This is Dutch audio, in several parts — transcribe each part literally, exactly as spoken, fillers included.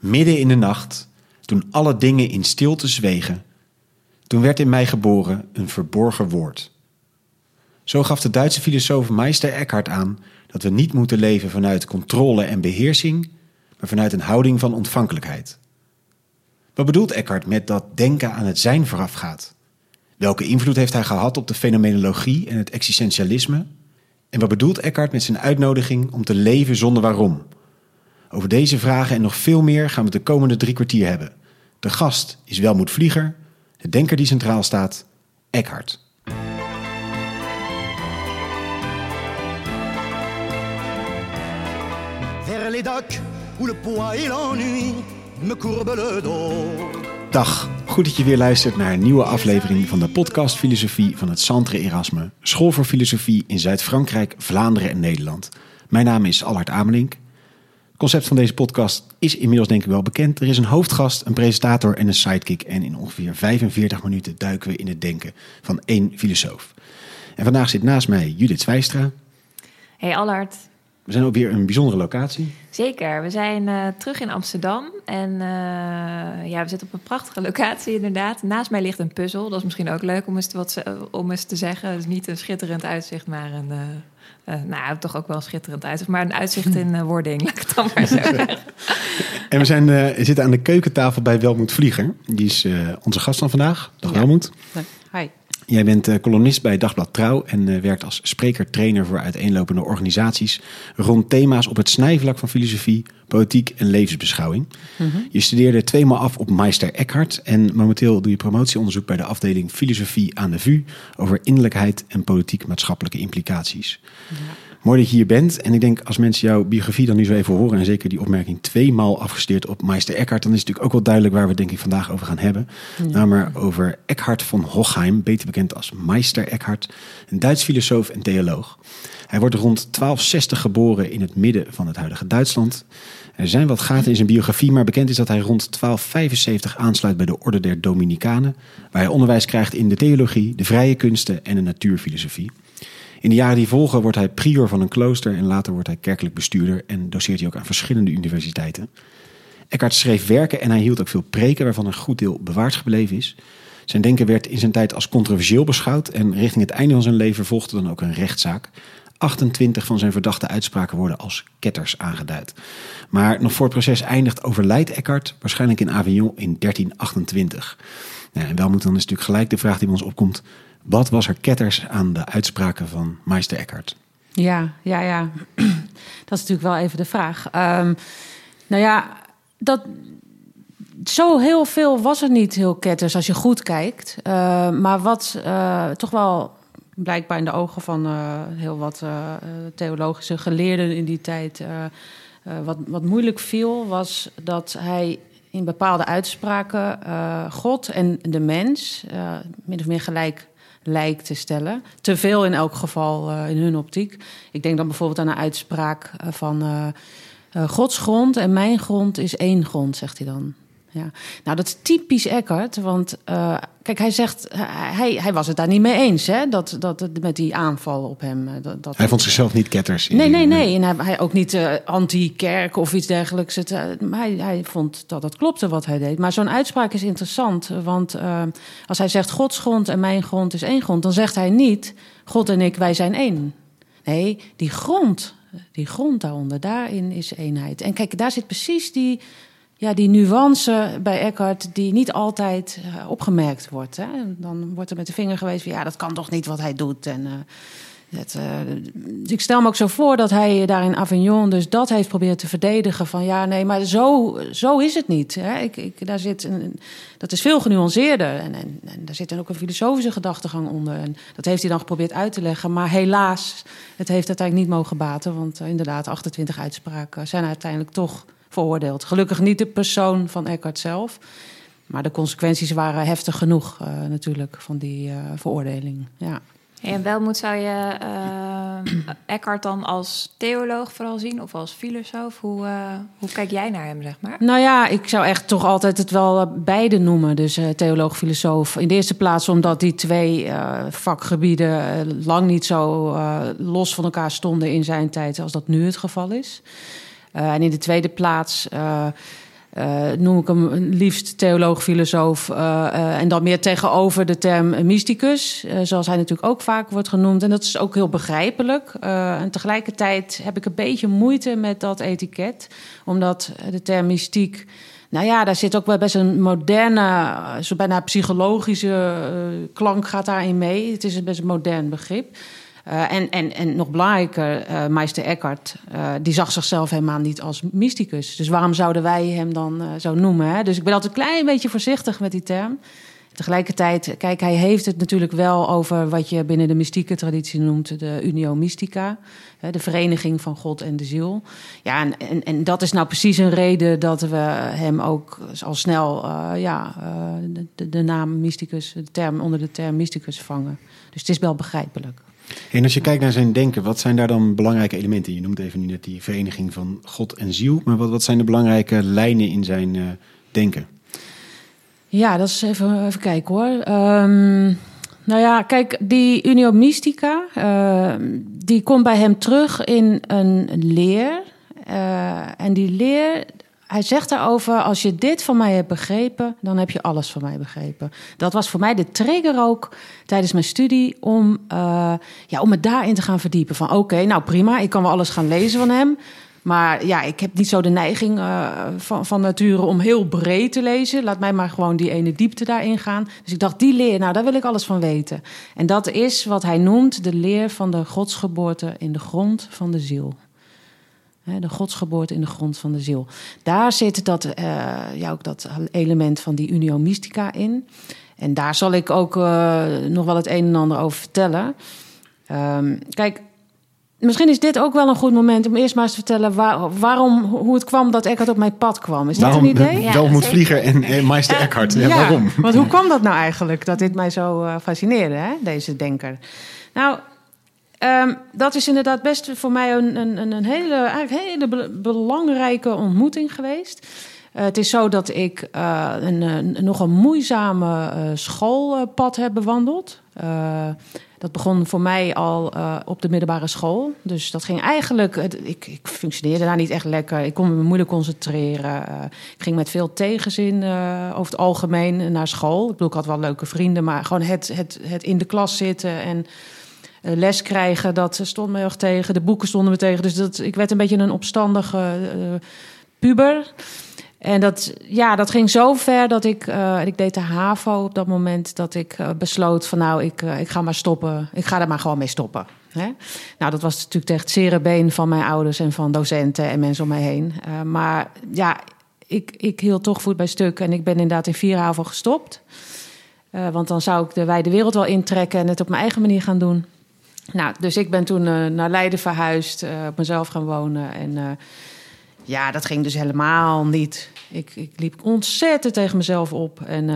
midden in de nacht, toen alle dingen in stilte zwegen, toen werd in mij geboren een verborgen woord. Zo gaf de Duitse filosoof Meister Eckhart aan dat we niet moeten leven vanuit controle en beheersing, maar vanuit een houding van ontvankelijkheid. Wat bedoelt Eckhart met dat denken aan het zijn voorafgaat? Welke invloed heeft hij gehad op de fenomenologie en het existentialisme? En wat bedoelt Eckhart met zijn uitnodiging om te leven zonder waarom? Over deze vragen en nog veel meer gaan we de komende drie kwartier hebben. De gast is Welmoed Vlieger, de denker die centraal staat, Eckhart. Vers les docks où le poids et l'ennui me courbent le dos. Dag, goed dat je weer luistert naar een nieuwe aflevering van de podcast Filosofie van het Centre Erasme, School voor Filosofie in Zuid-Frankrijk, Vlaanderen en Nederland. Mijn naam is Allard Amelink. Het concept van deze podcast is inmiddels denk ik wel bekend. Er is een hoofdgast, een presentator en een sidekick en in ongeveer vijfenveertig minuten duiken we in het denken van één filosoof. En vandaag zit naast mij Judith Zwijstra. Hey Allard. We zijn op weer een bijzondere locatie. Zeker, we zijn uh, terug in Amsterdam en uh, ja, we zitten op een prachtige locatie inderdaad. Naast mij ligt een puzzel, dat is misschien ook leuk om eens, wat, om eens te zeggen. Het is niet een schitterend uitzicht, maar een, uh, uh, nou toch ook wel een schitterend uitzicht, maar een uitzicht in uh, wording, laat ik het dan maar zo zeggen. En we zijn, uh, zitten aan de keukentafel bij Welmoed Vlieger. Die is uh, onze gast van vandaag. Dag ja. Welmoed. Hi. Jij bent uh, columnist bij Dagblad Trouw en uh, werkt als spreker-trainer voor uiteenlopende organisaties rond thema's op het snijvlak van filosofie, politiek en levensbeschouwing. Mm-hmm. Je studeerde tweemaal af op Meister Eckhart en momenteel doe je promotieonderzoek bij de afdeling Filosofie aan de V U over innerlijkheid en politiek-maatschappelijke implicaties. Ja. Mooi dat je hier bent. En ik denk, als mensen jouw biografie dan nu zo even horen en zeker die opmerking tweemaal afgestudeerd op Meister Eckhart, dan is het natuurlijk ook wel duidelijk waar we het denk ik vandaag over gaan hebben. Ja. Namelijk over Eckhart von Hochheim, beter bekend als Meister Eckhart, een Duits filosoof en theoloog. Hij wordt rond twaalf zestig geboren in het midden van het huidige Duitsland. Er zijn wat gaten in zijn biografie, maar bekend is dat hij rond twaalf vijfenzeventig aansluit bij de Orde der Dominicanen, waar hij onderwijs krijgt in de theologie, de vrije kunsten en de natuurfilosofie. In de jaren die volgen wordt hij prior van een klooster en later wordt hij kerkelijk bestuurder en doceert hij ook aan verschillende universiteiten. Eckhart schreef werken en hij hield ook veel preken waarvan een goed deel bewaard gebleven is. Zijn denken werd in zijn tijd als controversieel beschouwd en richting het einde van zijn leven volgde dan ook een rechtszaak. achtentwintig van zijn verdachte uitspraken worden als ketters aangeduid. Maar nog voor het proces eindigt overlijdt Eckhart, waarschijnlijk in Avignon in dertien achtentwintig. Ja, en wel moet dan is natuurlijk gelijk de vraag die bij ons opkomt: wat was er ketters aan de uitspraken van Meister Eckhart? Ja, ja, ja. Dat is natuurlijk wel even de vraag. Um, nou ja, dat, zo heel veel was er niet heel ketters als je goed kijkt. Uh, maar wat uh, toch wel blijkbaar in de ogen van uh, heel wat uh, theologische geleerden in die tijd Uh, uh, wat, wat moeilijk viel, was dat hij in bepaalde uitspraken uh, God en de mens uh, min of meer gelijk lijkt te stellen. Te veel in elk geval uh, in hun optiek. Ik denk dan bijvoorbeeld aan een uitspraak uh, van Uh, uh, Gods grond en mijn grond is één grond, zegt hij dan. Ja. Nou, dat is typisch Eckhart, want uh, kijk, hij zegt, hij, hij was het daar niet mee eens, hè, dat, dat, met die aanval op hem. Dat, dat hij vond zichzelf niet ketters. Nee, nee, nee. En hij, hij ook niet uh, anti-kerk of iets dergelijks. Het, uh, hij, hij vond dat het klopte wat hij deed. Maar zo'n uitspraak is interessant, want uh, als hij zegt Gods grond en mijn grond is één grond, dan zegt hij niet God en ik, wij zijn één. Nee, die grond, die grond daaronder, daarin is eenheid. En kijk, daar zit precies die Ja, die nuance bij Eckhart die niet altijd uh, opgemerkt wordt. Hè? Dan wordt er met de vinger gewezen van ja, dat kan toch niet wat hij doet. En, uh, het, uh, dus ik stel me ook zo voor dat hij daar in Avignon dus dat heeft proberen te verdedigen van ja, nee, maar zo, zo is het niet. Hè? Ik, ik, daar zit een, dat is veel genuanceerder en, en, en daar zit dan ook een filosofische gedachtegang onder. En dat heeft hij dan geprobeerd uit te leggen, maar helaas, het heeft uiteindelijk niet mogen baten, want uh, inderdaad, achtentwintig uitspraken zijn uiteindelijk toch veroordeeld. Gelukkig niet de persoon van Eckhart zelf, maar de consequenties waren heftig genoeg uh, natuurlijk van die uh, veroordeling. Ja. En Welmoed, zou je uh, Eckhart dan als theoloog vooral zien of als filosoof? Hoe, uh, hoe kijk jij naar hem, zeg maar? Nou ja, ik zou echt toch altijd het wel uh, beide noemen. Dus uh, theoloog, filosoof. In de eerste plaats omdat die twee uh, vakgebieden uh, lang niet zo uh, los van elkaar stonden in zijn tijd als dat nu het geval is. Uh, en in de tweede plaats Uh, Uh, noem ik hem liefst theoloog, filosoof. Uh, uh, en dan meer tegenover de term mysticus. Uh, zoals hij natuurlijk ook vaak wordt genoemd. En dat is ook heel begrijpelijk. Uh, en tegelijkertijd heb ik een beetje moeite met dat etiket. Omdat de term mystiek... Nou ja, daar zit ook wel best een moderne, zo bijna psychologische uh, klank gaat daarin mee. Het is een best een modern begrip. Uh, en, en, en nog belangrijker, uh, Meister Eckhart, uh, die zag zichzelf helemaal niet als mysticus. Dus waarom zouden wij hem dan uh, zo noemen? Hè? Dus ik ben altijd een klein beetje voorzichtig met die term. Tegelijkertijd, kijk, hij heeft het natuurlijk wel over wat je binnen de mystieke traditie noemt de unio mystica. De vereniging van God en de ziel. Ja, en, en, en dat is nou precies een reden dat we hem ook al snel uh, ja, uh, de, de naam mysticus, de term, onder de term mysticus vangen. Dus het is wel begrijpelijk. En als je kijkt naar zijn denken, wat zijn daar dan belangrijke elementen? Je noemt even nu net die vereniging van God en ziel. Maar wat, wat zijn de belangrijke lijnen in zijn uh, denken? Ja, dat is even, even kijken hoor. Um, nou ja, kijk, die unio mystica, uh, die komt bij hem terug in een leer. Uh, en die leer, hij zegt daarover, als je dit van mij hebt begrepen, dan heb je alles van mij begrepen. Dat was voor mij de trigger ook tijdens mijn studie om, uh, ja, om me daarin te gaan verdiepen. Van oké, okay, nou prima, ik kan wel alles gaan lezen van hem. Maar ja, ik heb niet zo de neiging uh, van, van nature om heel breed te lezen. Laat mij maar gewoon die ene diepte daarin gaan. Dus ik dacht, die leer, nou, daar wil ik alles van weten. En dat is wat hij noemt de leer van de godsgeboorte in de grond van de ziel. De godsgeboorte in de grond van de ziel. Daar zit dat, uh, ja, ook dat element van die unio mystica in. En daar zal ik ook uh, nog wel het een en ander over vertellen. Um, kijk... Misschien is dit ook wel een goed moment om eerst maar eens te vertellen waar, waarom, hoe het kwam dat Eckhart op mijn pad kwam. Is waarom, dat een idee? Ja, Helmut Vlieger en, en Meister ja, Eckhart. Ja, ja, waarom? Want hoe kwam dat nou eigenlijk, dat dit mij zo uh, fascineerde, hè, deze denker? Nou, um, dat is inderdaad best voor mij een, een, een hele, eigenlijk hele be- belangrijke ontmoeting geweest. Uh, het is zo dat ik uh, een, een, nog een moeizame uh, schoolpad heb bewandeld. Uh, Dat begon voor mij al uh, op de middelbare school. Dus dat ging eigenlijk... Ik, ik functioneerde daar niet echt lekker. Ik kon me moeilijk concentreren. Uh, ik ging met veel tegenzin uh, over het algemeen naar school. Ik bedoel, ik had wel leuke vrienden... maar gewoon het, het, het in de klas zitten en uh, les krijgen... dat stond me heel erg tegen. De boeken stonden me tegen. Dus dat, ik werd een beetje een opstandige uh, puber... En dat, ja, dat ging zo ver dat ik... Uh, ik deed de HAVO op dat moment... dat ik uh, besloot van nou, ik, uh, ik ga maar stoppen. Ik ga er maar gewoon mee stoppen. Hè? Nou, dat was natuurlijk tegen het zere been van mijn ouders... en van docenten en mensen om mij heen. Uh, maar ja, ik, ik hield toch voet bij stuk... en ik ben inderdaad in vier HAVO gestopt. Uh, want dan zou ik de wijde wereld wel intrekken... en het op mijn eigen manier gaan doen. Nou, dus ik ben toen uh, naar Leiden verhuisd... Uh, op mezelf gaan wonen en... Uh, Ja, dat ging dus helemaal niet. Ik, ik liep ontzettend tegen mezelf op. En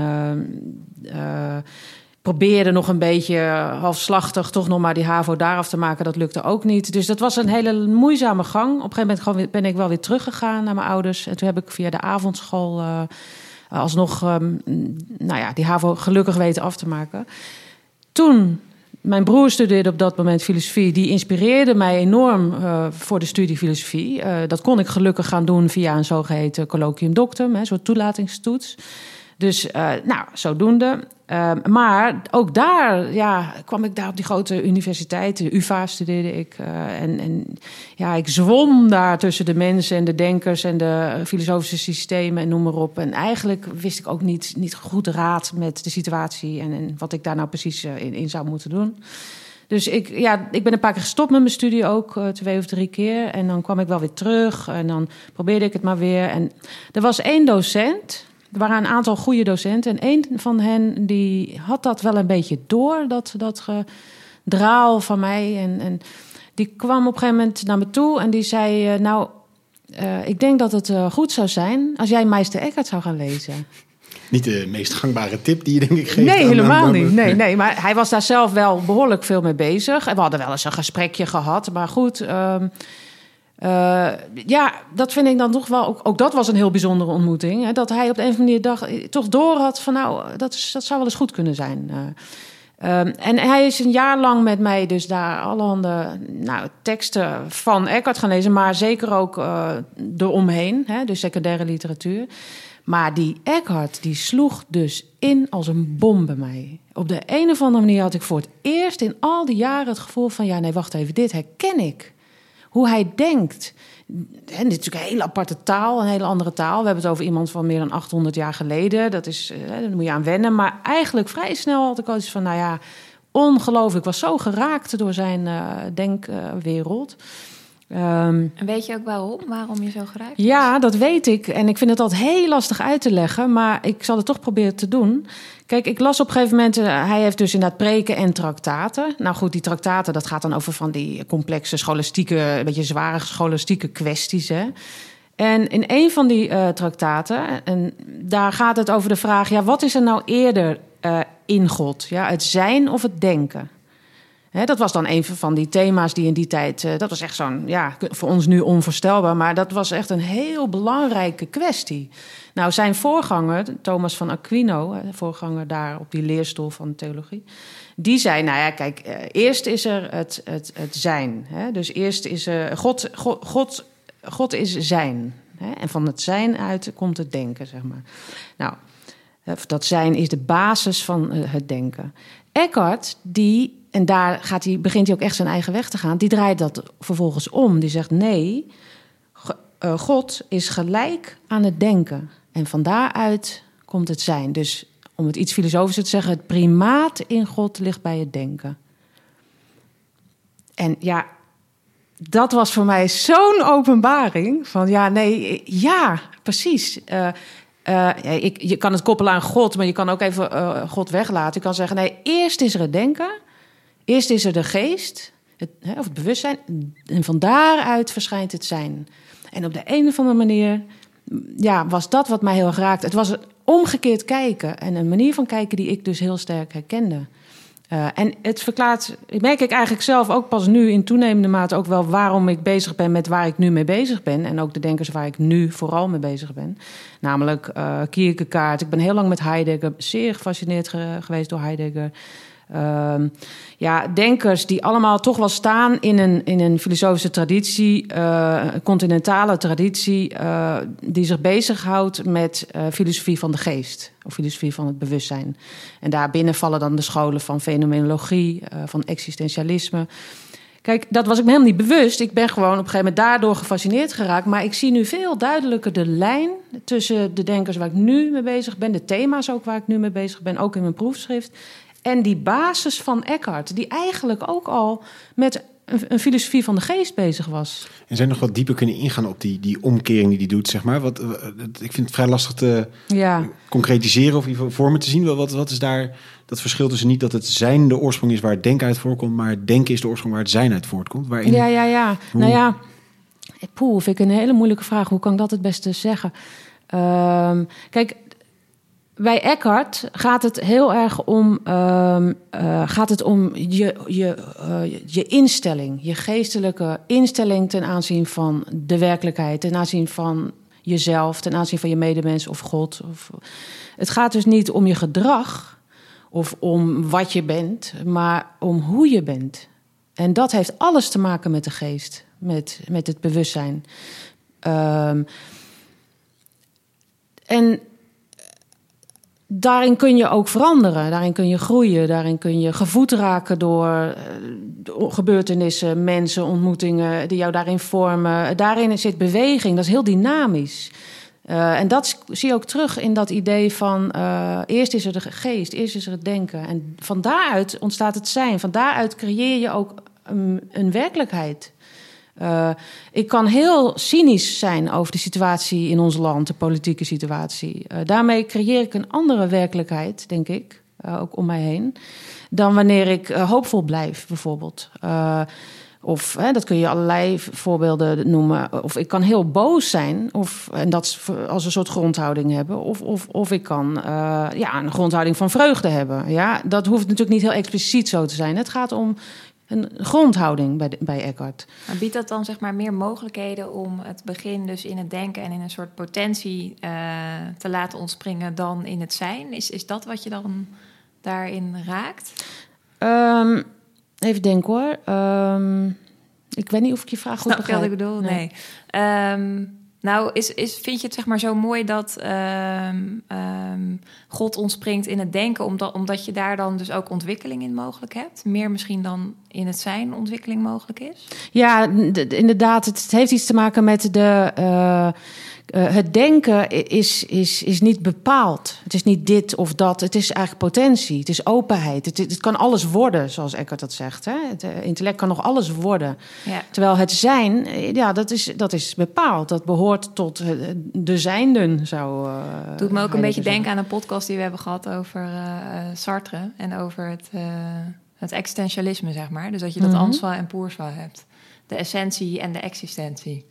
uh, uh, probeerde nog een beetje halfslachtig... toch nog maar die HAVO daaraf te maken. Dat lukte ook niet. Dus dat was een hele moeizame gang. Op een gegeven moment ben ik wel weer teruggegaan naar mijn ouders. En toen heb ik via de avondschool... Uh, alsnog um, nou ja, die HAVO gelukkig weten af te maken. Toen... Mijn broer studeerde op dat moment filosofie. Die inspireerde mij enorm uh, voor de studie filosofie. Uh, dat kon ik gelukkig gaan doen via een zogeheten colloquium doctum, een soort toelatingstoets. Dus, uh, nou, zodoende. Uh, maar ook daar ja, kwam ik daar op die grote universiteit. De U vA studeerde ik. Uh, en, en ja, ik zwom daar tussen de mensen en de denkers... en de filosofische systemen en noem maar op. En eigenlijk wist ik ook niet, niet goed raad met de situatie... en, en wat ik daar nou precies uh, in, in zou moeten doen. Dus ik, ja, ik ben een paar keer gestopt met mijn studie ook, uh, twee of drie keer. En dan kwam ik wel weer terug en dan probeerde ik het maar weer. En er was één docent... Er waren een aantal goede docenten. En een van hen die had dat wel een beetje door, dat, dat gedraal van mij. En, en die kwam op een gegeven moment naar me toe en die zei... nou, uh, ik denk dat het uh, goed zou zijn als jij Meister Eckhart zou gaan lezen. Niet de meest gangbare tip die je denk ik geeft. Nee, aan, helemaal aan, niet. Nee, nee, maar hij was daar zelf wel behoorlijk veel mee bezig. En we hadden wel eens een gesprekje gehad. Maar goed... Um, Uh, ja, dat vind ik dan toch wel... Ook, ook dat was een heel bijzondere ontmoeting. Hè, dat hij op de een of andere manier dacht, toch door had van... nou, dat, is, dat zou wel eens goed kunnen zijn. Um, en hij is een jaar lang met mij dus daar allerhande nou, teksten van Eckhart gaan lezen, maar zeker ook uh, eromheen, hè, dus secundaire literatuur. Maar die Eckhart, die sloeg dus in als een bom bij mij. Op de een of andere manier had ik voor het eerst in al die jaren het gevoel van, ja, nee, wacht even, dit herken ik. Hoe hij denkt. En dit is natuurlijk een hele aparte taal, een hele andere taal. We hebben het over iemand van meer dan achthonderd jaar geleden. Dat is, daar moet je aan wennen. Maar eigenlijk vrij snel had ik al iets van, nou ja, ongelooflijk. Ik was zo geraakt door zijn uh, denkwereld. Uh, um, en weet je ook waarom? Waarom je zo geraakt was? Ja, dat weet ik. En ik vind het altijd heel lastig uit te leggen. Maar ik zal het toch proberen te doen. Kijk, ik las op een gegeven moment, uh, hij heeft dus inderdaad preken en traktaten. Nou goed, die traktaten, dat gaat dan over van die complexe scholastieke, een beetje zware scholastieke kwesties, hè. En in een van die uh, traktaten, en daar gaat het over de vraag, ja, wat is er nou eerder uh, in God? Ja, het zijn of het denken? Hè, dat was dan een van die thema's die in die tijd, uh, dat was echt zo'n, ja, voor ons nu onvoorstelbaar, maar dat was echt een heel belangrijke kwestie. Nou, zijn voorganger, Thomas van Aquino, de voorganger daar op die leerstoel van de theologie, die zei, nou ja, kijk, uh, eerst is er het, het, het zijn. Hè? Dus eerst is er, God, God, God, God is zijn. Hè? En van het zijn uit komt het denken, zeg maar. Nou, dat zijn is de basis van uh, het denken. Eckhart, die, en daar gaat hij, begint hij ook echt zijn eigen weg te gaan, die draait dat vervolgens om. Die zegt, nee, uh, God is gelijk aan het denken. En van daaruit komt het zijn. Dus om het iets filosofischer te zeggen, het primaat in God ligt bij het denken. En ja, dat was voor mij zo'n openbaring. Van ja, nee, ja, precies. Uh, uh, ik, je kan het koppelen aan God, maar je kan ook even uh, God weglaten. Je kan zeggen, nee, eerst is er het denken. Eerst is er de geest, het, hè, of het bewustzijn. En van daaruit verschijnt het zijn. En op de een of andere manier, ja, was dat wat mij heel erg raakte. Het was een omgekeerd kijken en een manier van kijken die ik dus heel sterk herkende. Uh, en het verklaart, merk ik eigenlijk zelf ook pas nu in toenemende mate ook wel waarom ik bezig ben met waar ik nu mee bezig ben. En ook de denkers waar ik nu vooral mee bezig ben. Namelijk uh, Kierkegaard. Ik ben heel lang met Heidegger, zeer gefascineerd ge- geweest door Heidegger. Uh, ja, denkers die allemaal toch wel staan in een, in een filosofische traditie, uh, een continentale traditie, uh, die zich bezighoudt met uh, filosofie van de geest, of filosofie van het bewustzijn. En daarbinnen vallen dan de scholen van fenomenologie, uh, van existentialisme. Kijk, dat was ik me helemaal niet bewust. Ik ben gewoon op een gegeven moment daardoor gefascineerd geraakt. Maar ik zie nu veel duidelijker de lijn tussen de denkers waar ik nu mee bezig ben, de thema's ook waar ik nu mee bezig ben, ook in mijn proefschrift. En die basis van Eckhart, die eigenlijk ook al met een, een filosofie van de geest bezig was. En zijn nog wat dieper kunnen ingaan op die, die omkering die die doet, zeg maar? Wat, ik vind het vrij lastig te ja. concretiseren of in vormen te zien. Wat, wat is daar dat verschil tussen niet dat het zijn de oorsprong is waar het denken uit voorkomt, maar het denken is de oorsprong waar het zijn uit voortkomt? Waarin, ja, ja, ja. Hoe... Nou ja, poeh, vind ik een hele moeilijke vraag. Hoe kan ik dat het beste zeggen? Uh, kijk, bij Eckhart gaat het heel erg om, uh, uh, gaat het om je, je, uh, je instelling, je geestelijke instelling ten aanzien van de werkelijkheid, ten aanzien van jezelf, ten aanzien van je medemens of God. Of... Het gaat dus niet om je gedrag of om wat je bent, maar om hoe je bent. En dat heeft alles te maken met de geest, met, met het bewustzijn. Uh, en daarin kun je ook veranderen, daarin kun je groeien, daarin kun je gevoed raken door gebeurtenissen, mensen, ontmoetingen die jou daarin vormen. Daarin zit beweging, dat is heel dynamisch. Uh, en dat zie je ook terug in dat idee van uh, eerst is er de geest, eerst is er het denken. En van daaruit ontstaat het zijn, van daaruit creëer je ook een, een werkelijkheid. Uh, ik kan heel cynisch zijn over de situatie in ons land, de politieke situatie. Uh, daarmee creëer ik een andere werkelijkheid, denk ik, uh, ook om mij heen, dan wanneer ik uh, hoopvol blijf, bijvoorbeeld. Uh, of, hè, dat kun je allerlei voorbeelden noemen. Of ik kan heel boos zijn, of, en dat als een soort grondhouding hebben. Of, of, of ik kan uh, ja, een grondhouding van vreugde hebben. Ja, dat hoeft natuurlijk niet heel expliciet zo te zijn. Het gaat om een grondhouding bij, de, bij Eckhart. Maar biedt dat dan zeg maar meer mogelijkheden om het begin dus in het denken en in een soort potentie uh, te laten ontspringen dan in het zijn? Is, is dat wat je dan daarin raakt? Um, even denken hoor. Um, ik weet niet of ik je vraag goed Snap je wat begrijp. ik bedoel? Nee. nee. Um, nou, is, is, vind je het zeg maar zo mooi dat um, um, God ontspringt in het denken... Omdat, omdat je daar dan dus ook ontwikkeling in mogelijk hebt? Meer misschien dan in het zijn ontwikkeling mogelijk is? Ja, d- inderdaad. Het heeft iets te maken met de... Uh, Uh, het denken is, is, is niet bepaald. Het is niet dit of dat. Het is eigenlijk potentie. Het is openheid. Het, het kan alles worden, zoals Eckhart dat zegt. Hè? Het uh, intellect kan nog alles worden. Ja. Terwijl het zijn, ja, dat is, dat is bepaald. Dat behoort tot uh, de zijnden, zou uh, doet me ook een beetje zeggen. denken aan een podcast die we hebben gehad over uh, Sartre... en over het, uh, het existentialisme, zeg maar. Dus dat je dat Mm-hmm. en soi en pour soi hebt. De essentie en de existentie.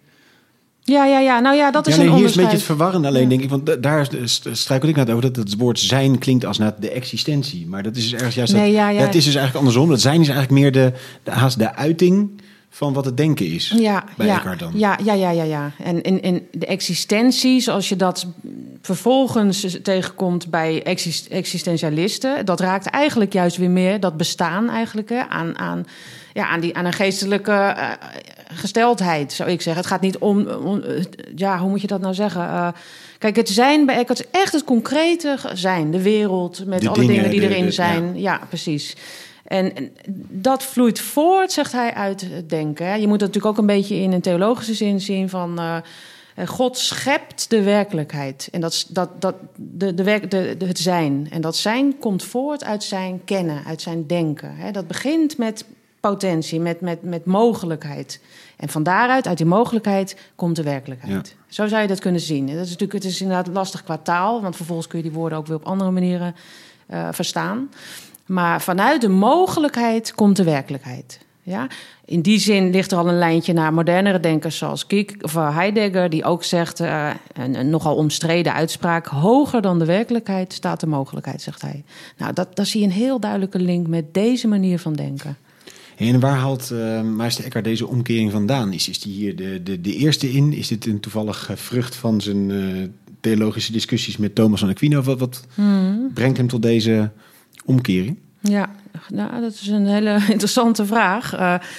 Ja, ja, ja. Nou ja, dat is ja, nee, een hier is een onderscheid. beetje het verwarrende alleen, Ja. denk ik. Want daar struikel ik net over dat het woord zijn klinkt als naar de existentie. Maar dat is dus ergens juist... Nee, dat, ja, ja. ja, het is dus eigenlijk andersom. Dat zijn is eigenlijk meer de, de, haast de uiting van wat het denken is. Ja, bij ja, Eckhart dan. Ja, ja, ja, ja, ja. En in, in de existentie, zoals je dat vervolgens tegenkomt bij exist- existentialisten... dat raakt eigenlijk juist weer meer dat bestaan eigenlijk hè, aan... aan Ja, aan, die, aan een geestelijke uh, gesteldheid, zou ik zeggen. Het gaat niet om, om... Ja, hoe moet je dat nou zeggen? Uh, kijk, het zijn bij Eckhart is echt het concrete zijn. De wereld, met de alle dingen, dingen die de, erin de, zijn. Ja, ja precies. En, en dat vloeit voort, zegt hij, uit het denken. Hè. Je moet dat natuurlijk ook een beetje in een theologische zin zien van... Uh, God schept de werkelijkheid. En dat, dat, dat, de, de werk, de, de, het zijn. En dat zijn komt voort uit zijn kennen, uit zijn denken. Hè. Dat begint met... potentie, met, met, met mogelijkheid. En van daaruit, uit die mogelijkheid, komt de werkelijkheid. Ja. Zo zou je dat kunnen zien. Dat is natuurlijk, het is inderdaad lastig qua taal... want vervolgens kun je die woorden ook weer op andere manieren uh, verstaan. Maar vanuit de mogelijkheid komt de werkelijkheid. Ja? In die zin ligt er al een lijntje naar modernere denkers... zoals Kiek, of Heidegger, die ook zegt... Uh, een, een nogal omstreden uitspraak... hoger dan de werkelijkheid staat de mogelijkheid, zegt hij. Nou, dat, daar zie je een heel duidelijke link met deze manier van denken. En waar haalt uh, meester Eckhart deze omkering vandaan? Is, is die hier de, de, de eerste in? Is dit een toevallige vrucht van zijn uh, theologische discussies met Thomas van Aquino? Wat, wat hmm. brengt hem tot deze omkering? Ja, nou, dat is een hele interessante vraag. Uh,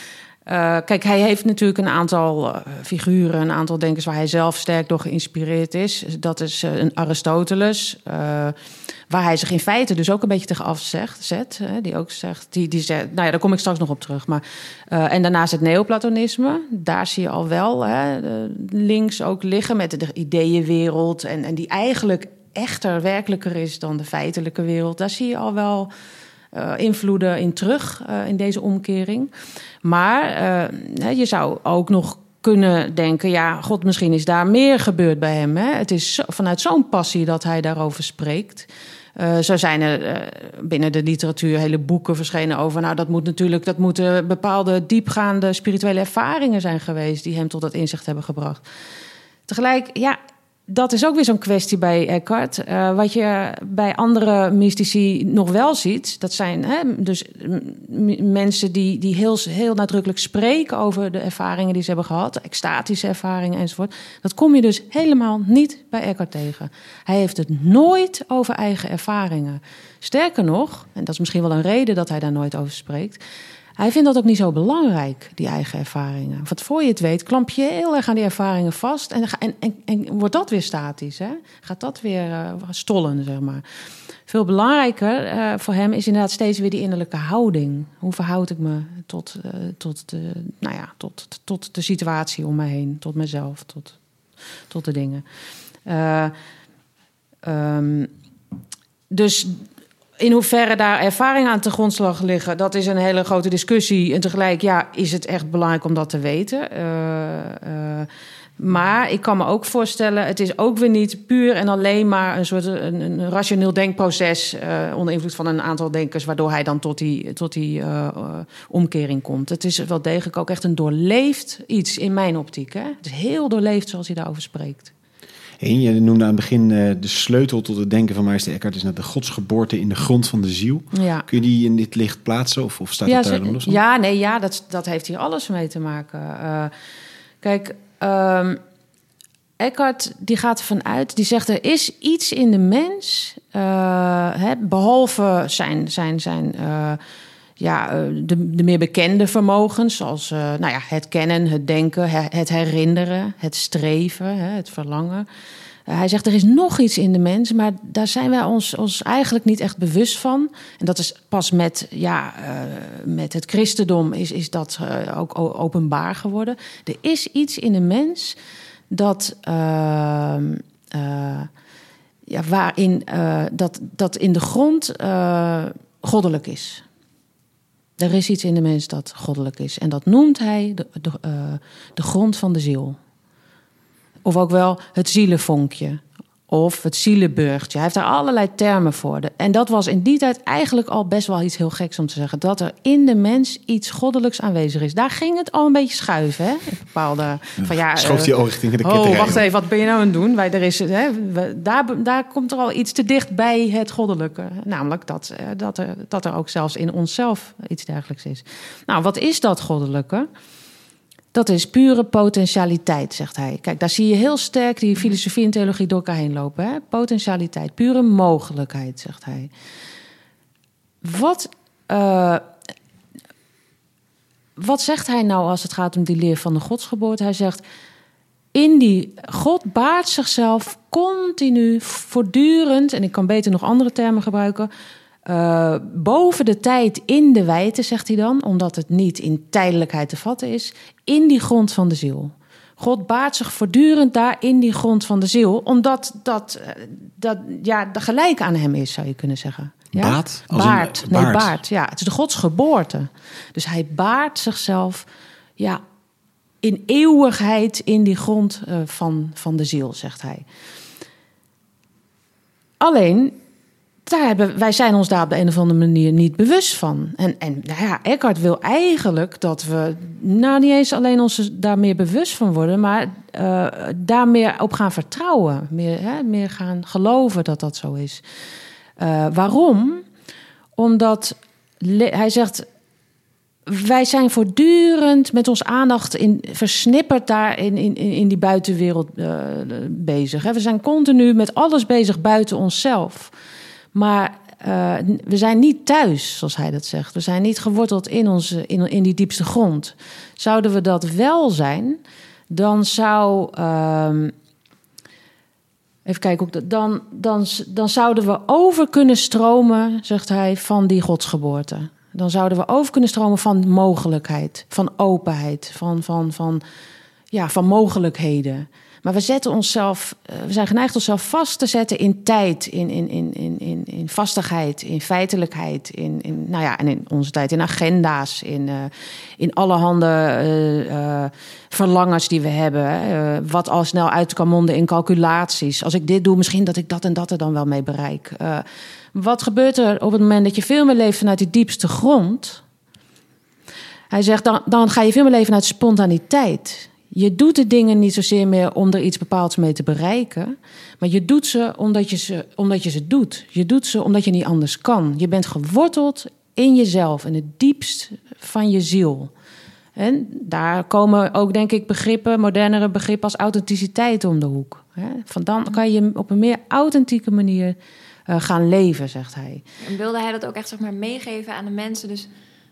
uh, kijk, hij heeft natuurlijk een aantal uh, figuren, een aantal denkers... waar hij zelf sterk door geïnspireerd is. Dat is uh, een Aristoteles... Uh, waar hij zich in feite dus ook een beetje tegen afzet, zet, hè, die ook zegt, die, die zegt, nou ja, daar kom ik straks nog op terug. Maar, uh, en daarnaast het neoplatonisme, daar zie je al wel hè, links ook liggen met de ideeënwereld en, en die eigenlijk echter werkelijker is dan de feitelijke wereld. Daar zie je al wel uh, invloeden in terug uh, in deze omkering. Maar uh, je zou ook nog kunnen denken, ja, god, misschien is daar meer gebeurd bij hem. Hè? Het is zo, vanuit zo'n passie dat hij daarover spreekt. Uh, zo zijn er uh, binnen de literatuur hele boeken verschenen over... nou, dat moet natuurlijk, dat moeten bepaalde diepgaande spirituele ervaringen zijn geweest... die hem tot dat inzicht hebben gebracht. Tegelijk, ja, dat is ook weer zo'n kwestie bij Eckhart. Uh, wat je bij andere mystici nog wel ziet... dat zijn hè, dus m- mensen die, die heel, heel nadrukkelijk spreken... over de ervaringen die ze hebben gehad... extatische ervaringen enzovoort. Dat kom je dus helemaal niet bij Eckhart tegen. Hij heeft het nooit over eigen ervaringen. Sterker nog, en dat is misschien wel een reden... dat hij daar nooit over spreekt... hij vindt dat ook niet zo belangrijk, die eigen ervaringen. Want voor je het weet, klamp je heel erg aan die ervaringen vast... en, en, en, en wordt dat weer statisch, hè? Gaat dat weer uh, stollen, zeg maar. Veel belangrijker uh, voor hem is inderdaad steeds weer die innerlijke houding. Hoe verhoud ik me tot, uh, tot, de, nou ja, tot, tot de situatie om me heen, tot mezelf, tot, tot de dingen. Uh, um, dus... In hoeverre daar ervaringen aan ten grondslag liggen... dat is een hele grote discussie. En tegelijk, ja, is het echt belangrijk om dat te weten. Uh, uh, maar ik kan me ook voorstellen... het is ook weer niet puur en alleen maar... een soort een, een rationeel denkproces... Uh, onder invloed van een aantal denkers... waardoor hij dan tot die, tot die uh, uh, omkering komt. Het is wel degelijk ook echt een doorleefd iets in mijn optiek. Hè? Het is heel doorleefd zoals hij daarover spreekt. En je noemde aan het begin uh, de sleutel tot het denken van meester Eckhart... is naar de godsgeboorte in de grond van de ziel. Ja. Kun je die in dit licht plaatsen of, of staat ja, dat daar dan los van? Ja, nee, ja, dat, dat heeft hier alles mee te maken. Uh, kijk, um, Eckhart die gaat ervan uit... die zegt er is iets in de mens... Uh, hè, behalve zijn... zijn, zijn uh, ja, de, de meer bekende vermogens, zoals uh, nou ja, het kennen, het denken, het herinneren, het streven, het verlangen. Uh, hij zegt, er is nog iets in de mens, maar daar zijn wij ons, ons eigenlijk niet echt bewust van. En dat is pas met, ja, uh, met het christendom is, is dat uh, ook openbaar geworden. Er is iets in de mens dat, uh, uh, ja, waarin, uh, dat, dat in de grond uh, goddelijk is. Er is iets in de mens dat goddelijk is. En dat noemt hij de, de, uh, de grond van de ziel. Of ook wel het zielenvonkje. Of het zielenburgtje. Hij heeft daar allerlei termen voor. En dat was in die tijd eigenlijk al best wel iets heel geks om te zeggen. Dat er in de mens iets goddelijks aanwezig is. Daar ging het al een beetje schuiven. Hè? In bepaalde, van, ja, schoof die uh, al richting de oh, ketterij. Wacht even, wat ben je nou aan het doen? Wij, er is, hè, daar, daar komt er al iets te dicht bij het goddelijke. Namelijk dat, dat, er, dat er ook zelfs in onszelf iets dergelijks is. Nou, wat is dat goddelijke? Dat is pure potentialiteit, zegt hij. Kijk, daar zie je heel sterk die filosofie en theologie door elkaar heen lopen. Hè? Potentialiteit, pure mogelijkheid, zegt hij. Wat, uh, wat zegt hij nou als het gaat om die leer van de godsgeboorte? Hij zegt, in die God baart zichzelf continu, voortdurend, en ik kan beter nog andere termen gebruiken, Uh, boven de tijd in de wijdte, zegt hij dan, omdat het niet in tijdelijkheid te vatten is, in die grond van de ziel. God baart zich voortdurend daar in die grond van de ziel, omdat dat, dat ja, gelijk aan hem is, zou je kunnen zeggen. Ja? Baat? Als baard. een Nee, baard. baard. Ja, het is de godsgeboorte. Dus hij baart zichzelf ja, in eeuwigheid in die grond uh, van, van de ziel, zegt hij. Alleen, daar hebben, wij zijn ons daar op de een of andere manier niet bewust van. En, en nou ja, Eckhart wil eigenlijk dat we nou niet eens alleen ons daar meer bewust van worden, maar uh, daar meer op gaan vertrouwen. Meer, hè, meer gaan geloven dat dat zo is. Uh, waarom? Omdat hij zegt, wij zijn voortdurend met onze aandacht in, versnipperd daar in, in, in die buitenwereld uh, bezig. Hè. We zijn continu met alles bezig buiten onszelf. Maar uh, we zijn niet thuis, zoals hij dat zegt. We zijn niet geworteld in, onze, in, in die diepste grond. Zouden we dat wel zijn, dan zou... Uh, even kijken, hoe ik dat, dan, dan, dan zouden we over kunnen stromen, zegt hij, van die godsgeboorte. Dan zouden we over kunnen stromen van mogelijkheid, van openheid, van, van, van, ja, van mogelijkheden. Maar we zetten onszelf, we zijn geneigd onszelf vast te zetten in tijd, in, in, in, in, in, in vastigheid, in feitelijkheid, in, in, nou ja, en in onze tijd in agenda's, in, uh, in allerhande uh, uh, verlangens die we hebben. Uh, wat al snel uit kan monden in calculaties. Als ik dit doe, misschien dat ik dat en dat er dan wel mee bereik. Uh, wat gebeurt er op het moment dat je veel meer leeft vanuit die diepste grond? Hij zegt, dan, dan ga je veel meer leven vanuit spontaniteit. Je doet de dingen niet zozeer meer om er iets bepaalds mee te bereiken, maar je doet ze omdat je ze, omdat je ze doet. Je doet ze omdat je niet anders kan. Je bent geworteld in jezelf, in het diepst van je ziel. En daar komen ook, denk ik, begrippen, modernere begrippen als authenticiteit om de hoek. Van dan kan je op een meer authentieke manier uh, gaan leven, zegt hij. En wilde hij dat ook echt, zeg maar, meegeven aan de mensen? Dus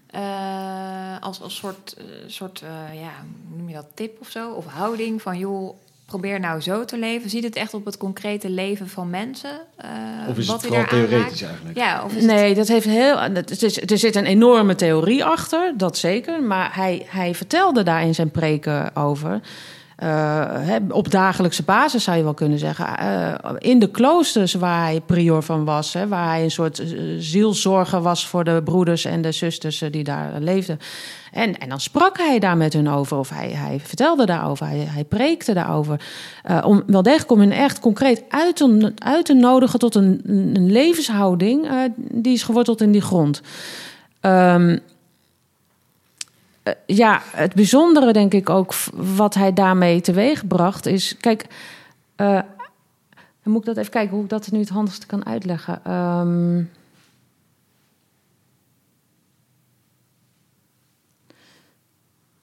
Uh, als, als soort, uh, soort uh, ja, hoe noem je dat, tip of zo? Of houding van, joh, probeer nou zo te leven. Ziet het echt op het concrete leven van mensen? Uh, of is wat het vooral theoretisch aanraakt? eigenlijk? Ja, of is nee, het... dat heeft heel, het is, er zit een enorme theorie achter, dat zeker. Maar hij, hij vertelde daar in zijn preken over. Uh, op dagelijkse basis zou je wel kunnen zeggen. Uh, in de kloosters waar hij prior van was, hè, waar hij een soort uh, zielzorger was voor de broeders en de zusters uh, die daar leefden. En, en dan sprak hij daar met hun over, of hij, hij vertelde daarover, hij, hij preekte daarover. Uh, om wel degelijk om hen echt concreet uit te, uit te nodigen tot een, een levenshouding uh, die is geworteld in die grond. Um, Uh, ja, het bijzondere, denk ik ook, wat hij daarmee teweegbracht is... Kijk, uh, dan moet ik dat even kijken hoe ik dat nu het handigste kan uitleggen. Um,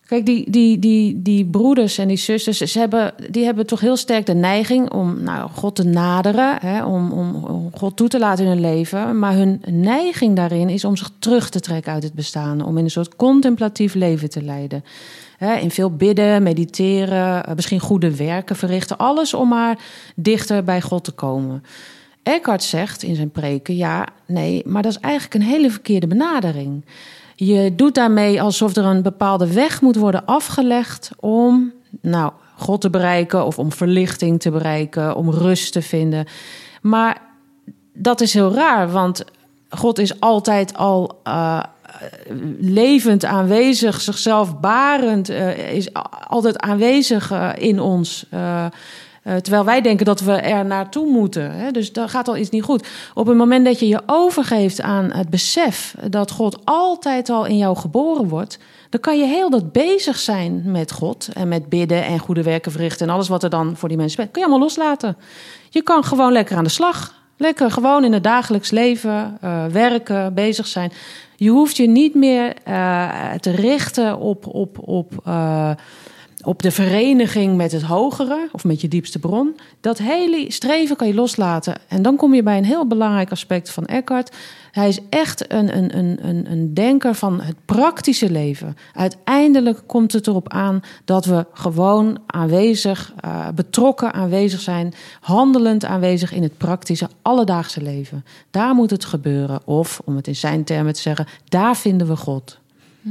Kijk, die, die, die, die broeders en die zusters, ze hebben, die hebben toch heel sterk de neiging om nou, God te naderen, hè, om, om, om God toe te laten in hun leven. Maar hun neiging daarin is om zich terug te trekken uit het bestaan, om in een soort contemplatief leven te leiden. Hè, in veel bidden, mediteren, misschien goede werken verrichten, alles om maar dichter bij God te komen. Eckhart zegt in zijn preken, ja, nee, maar dat is eigenlijk een hele verkeerde benadering. Je doet daarmee alsof er een bepaalde weg moet worden afgelegd om nou, God te bereiken of om verlichting te bereiken, om rust te vinden. Maar dat is heel raar, want God is altijd al uh, levend aanwezig, zichzelf barend, uh, is altijd aanwezig uh, in ons. Uh, Uh, terwijl wij denken dat we er naartoe moeten. Hè? Dus daar gaat al iets niet goed. Op het moment dat je je overgeeft aan het besef dat God altijd al in jou geboren wordt, dan kan je heel dat bezig zijn met God en met bidden en goede werken verrichten en alles wat er dan voor die mensen bent, kun je allemaal loslaten. Je kan gewoon lekker aan de slag. Lekker gewoon in het dagelijks leven uh, werken, bezig zijn. Je hoeft je niet meer uh, te richten op... op, op uh, op de vereniging met het hogere of met je diepste bron. Dat hele streven kan je loslaten. En dan kom je bij een heel belangrijk aspect van Eckhart. Hij is echt een, een, een, een denker van het praktische leven. Uiteindelijk komt het erop aan dat we gewoon aanwezig, uh, betrokken aanwezig zijn, handelend aanwezig in het praktische alledaagse leven. Daar moet het gebeuren. Of, om het in zijn termen te zeggen, daar vinden we God. Hm.